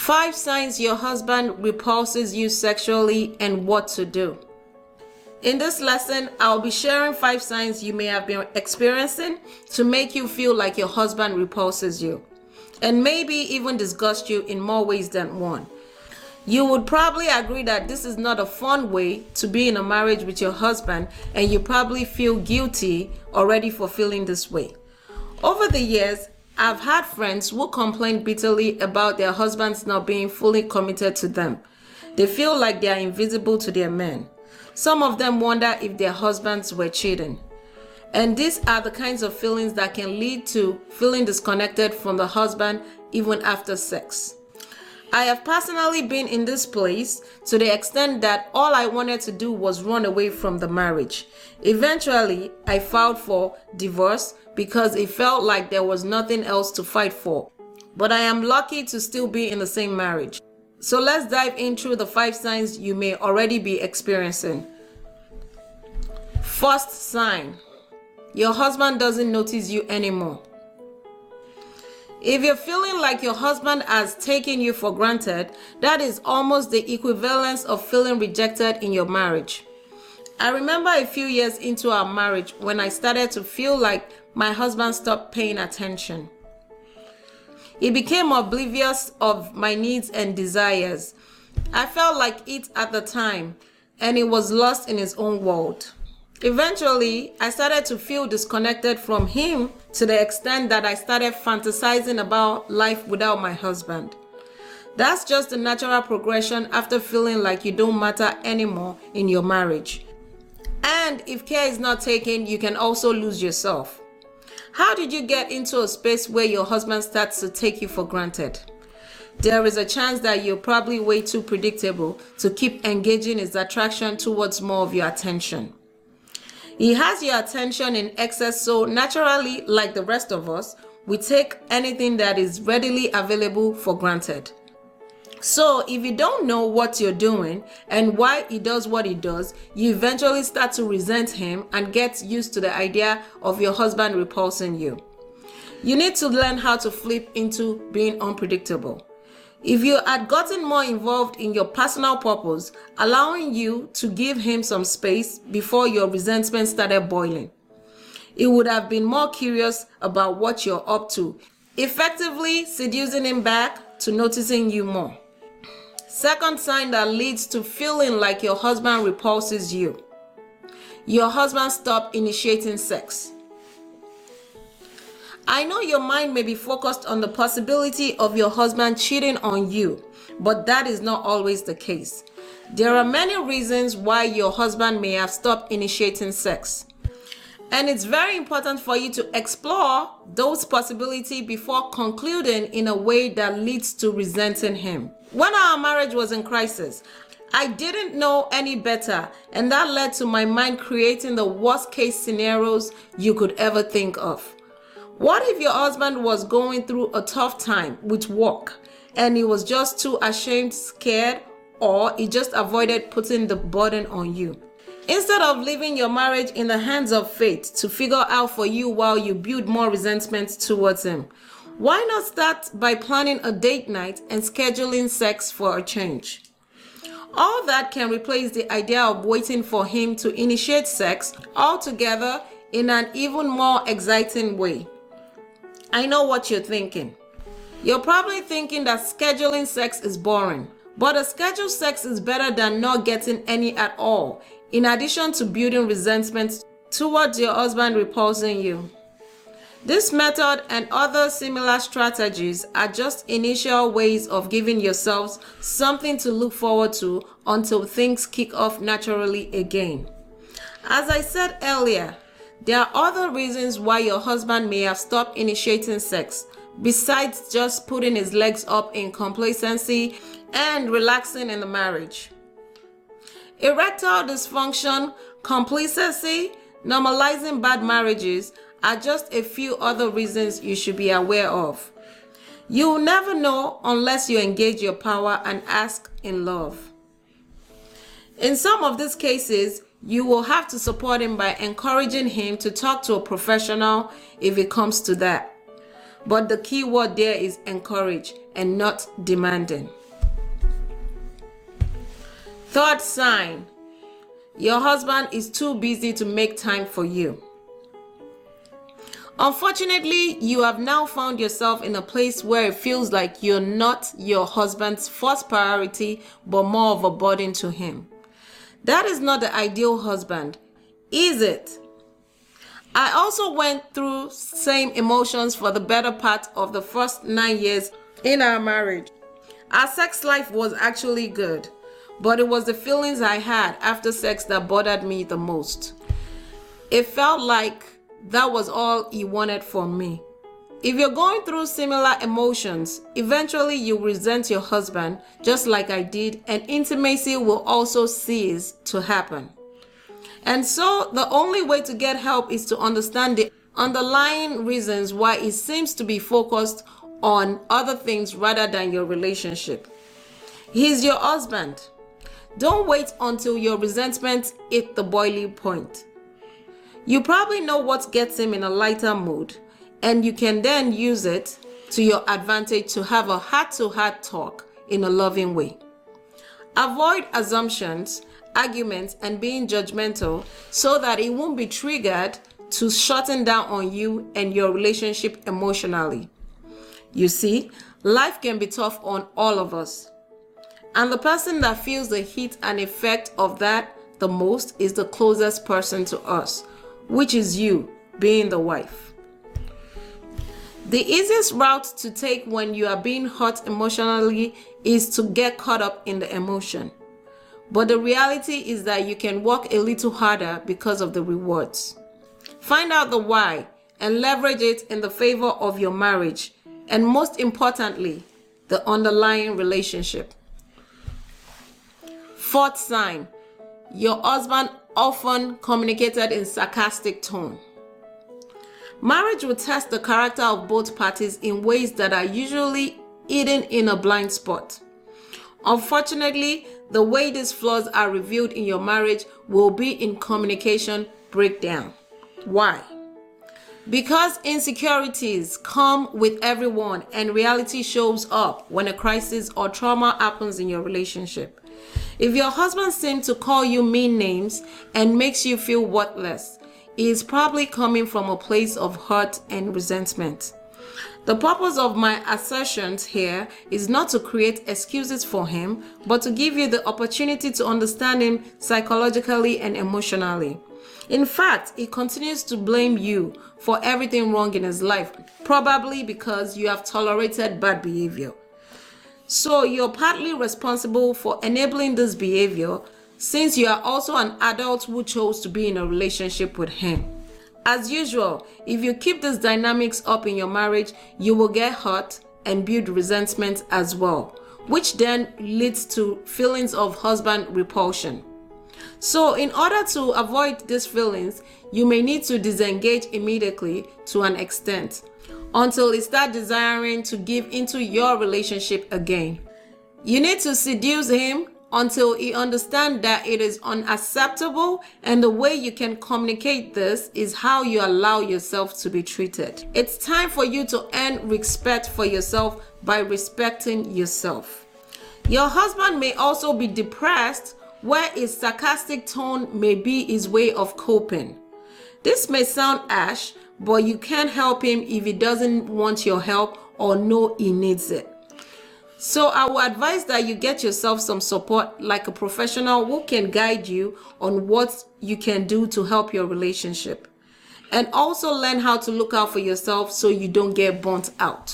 5 signs your husband repulses you sexually and what to do. In this lesson, I'll be sharing 5 signs you may have been experiencing to make you feel like your husband repulses you, and maybe even disgust you in more ways than one. You would probably agree that this is not a fun way to be in a marriage with your husband, and you probably feel guilty already for feeling this way. Over the years, I've had friends who complain bitterly about their husbands not being fully committed to them. They feel like they are invisible to their men. Some of them wonder if their husbands were cheating. And these are the kinds of feelings that can lead to feeling disconnected from the husband even after sex. I have personally been in this place to the extent that all I wanted to do was run away from the marriage. Eventually, I filed for divorce because it felt like there was nothing else to fight for. But I am lucky to still be in the same marriage. So let's dive into the 5 signs you may already be experiencing. First sign, your husband doesn't notice you anymore. If you're feeling like your husband has taken you for granted, that is almost the equivalence of feeling rejected in your marriage. I remember a few years into our marriage when I started to feel like my husband stopped paying attention. He became oblivious of my needs and desires. I felt like it at the time, and he was lost in his own world. Eventually, I started to feel disconnected from him to the extent that I started fantasizing about life without my husband. That's just the natural progression after feeling like you don't matter anymore in your marriage. And if care is not taken, you can also lose yourself. How did you get into a space where your husband starts to take you for granted? There is a chance that you're probably way too predictable to keep engaging his attraction towards more of your attention. He has your attention in excess, so naturally, like the rest of us, we take anything that is readily available for granted. So if you don't know what you're doing and why he does what he does, you eventually start to resent him and get used to the idea of your husband repulsing you. You need to learn how to flip into being unpredictable. If you had gotten more involved in your personal purpose, allowing you to give him some space before your resentment started boiling, he would have been more curious about what you're up to, effectively seducing him back to noticing you more. Second sign that leads to feeling like your husband repulses you. Your husband stopped initiating sex. I know your mind may be focused on the possibility of your husband cheating on you, but that is not always the case. There are many reasons why your husband may have stopped initiating sex. And it's very important for you to explore those possibilities before concluding in a way that leads to resenting him. When our marriage was in crisis, I didn't know any better, and that led to my mind creating the worst case scenarios you could ever think of. What if your husband was going through a tough time with work and he was just too ashamed, scared, or he just avoided putting the burden on you? Instead of leaving your marriage in the hands of fate to figure out for you while you build more resentment towards him, why not start by planning a date night and scheduling sex for a change? All that can replace the idea of waiting for him to initiate sex altogether in an even more exciting way. I know what you're thinking. You're probably thinking that scheduling sex is boring, but a scheduled sex is better than not getting any at all, in addition to building resentment towards your husband repulsing you. This method and other similar strategies are just initial ways of giving yourselves something to look forward to until things kick off naturally again. As I said earlier, there are other reasons why your husband may have stopped initiating sex, besides just putting his legs up in complacency and relaxing in the marriage. Erectile dysfunction, complacency, normalizing bad marriages are just a few other reasons you should be aware of. You will never know unless you engage your power and ask in love. In some of these cases, you will have to support him by encouraging him to talk to a professional if it comes to that. But the key word there is encourage and not demanding. Third sign, your husband is too busy to make time for you. Unfortunately, you have now found yourself in a place where it feels like you're not your husband's first priority, but more of a burden to him. That is not the ideal husband, is it? I also went through same emotions for the better part of the first 9 years in our marriage. Our sex life was actually good, but it was the feelings I had after sex that bothered me the most. It felt like that was all he wanted from me. If you're going through similar emotions, eventually you resent your husband just like I did, and intimacy will also cease to happen. And so the only way to get help is to understand the underlying reasons why he seems to be focused on other things rather than your relationship. He's your husband. Don't wait until your resentment hits the boiling point. You probably know what gets him in a lighter mood, and you can then use it to your advantage to have a heart-to-heart talk in a loving way. Avoid assumptions, arguments, and being judgmental so that it won't be triggered to shutting down on you and your relationship emotionally. You see, life can be tough on all of us. And the person that feels the heat and effect of that the most is the closest person to us, which is you, being the wife. The easiest route to take when you are being hurt emotionally is to get caught up in the emotion. But the reality is that you can work a little harder because of the rewards. Find out the why and leverage it in the favor of your marriage, and most importantly, the underlying relationship. Fourth sign, your husband often communicated in sarcastic tone. Marriage will test the character of both parties in ways that are usually hidden in a blind spot. Unfortunately, the way these flaws are revealed in your marriage will be in communication breakdown. Why? Because insecurities come with everyone, and reality shows up when a crisis or trauma happens in your relationship. If your husband seems to call you mean names and makes you feel worthless, he is probably coming from a place of hurt and resentment. The purpose of my assertions here is not to create excuses for him, but to give you the opportunity to understand him psychologically and emotionally. In fact, he continues to blame you for everything wrong in his life, probably because you have tolerated bad behavior. So you're partly responsible for enabling this behavior, since you are also an adult who chose to be in a relationship with him. As usual, if you keep these dynamics up in your marriage, you will get hurt and build resentment as well, which then leads to feelings of husband repulsion. So in order to avoid these feelings, you may need to disengage immediately to an extent, until he starts desiring to give into your relationship again. You need to seduce him until he understands that it is unacceptable, and the way you can communicate this is how you allow yourself to be treated. It's time for you to earn respect for yourself by respecting yourself. Your husband may also be depressed, where his sarcastic tone may be his way of coping. This may sound harsh, but you can't help him if he doesn't want your help or know he needs it. So I would advise that you get yourself some support, like a professional who can guide you on what you can do to help your relationship. And also learn how to look out for yourself so you don't get burnt out.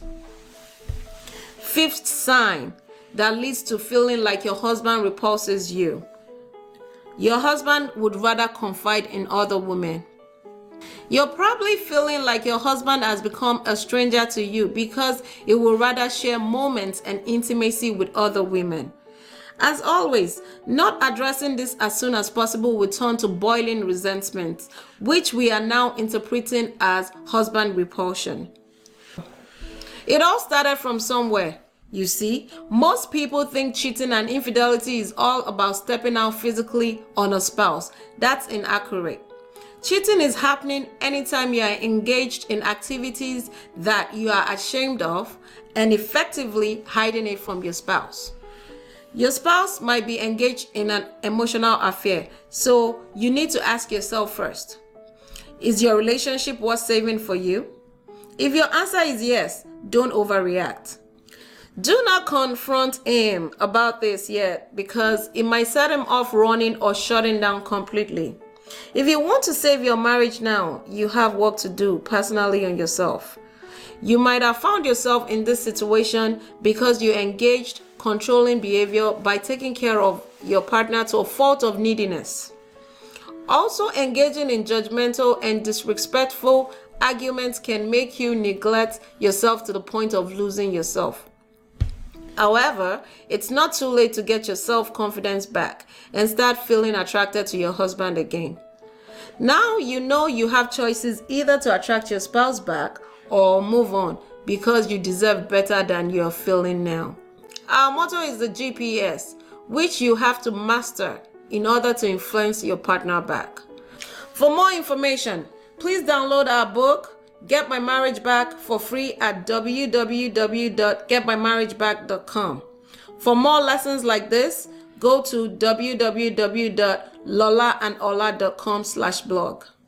Fifth sign that leads to feeling like your husband repulses you. Your husband would rather confide in other women. You're probably feeling like your husband has become a stranger to you because he would rather share moments and intimacy with other women. As always, not addressing this as soon as possible will turn to boiling resentment, which we are now interpreting as husband repulsion. It all started from somewhere. You see, most people think cheating and infidelity is all about stepping out physically on a spouse. That's inaccurate. Cheating is happening anytime you are engaged in activities that you are ashamed of and effectively hiding it from your spouse. Your spouse might be engaged in an emotional affair, so you need to ask yourself first, is your relationship worth saving for you? If your answer is yes, don't overreact. Do not confront him about this yet because it might set him off running or shutting down completely. If you want to save your marriage now, you have work to do personally on yourself. You might have found yourself in this situation because you engaged controlling behavior by taking care of your partner to a fault of neediness. Also, engaging in judgmental and disrespectful arguments can make you neglect yourself to the point of losing yourself. However, it's not too late to get your self-confidence back and start feeling attracted to your husband again. Now you know you have choices either to attract your spouse back or move on because you deserve better than you are feeling now. Our motto is the GPS, which you have to master in order to influence your partner back. For more information, please download our book, Get My Marriage Back, for free at www.getmymarriageback.com. For more lessons like this, go to www.lolaandola.com/blog.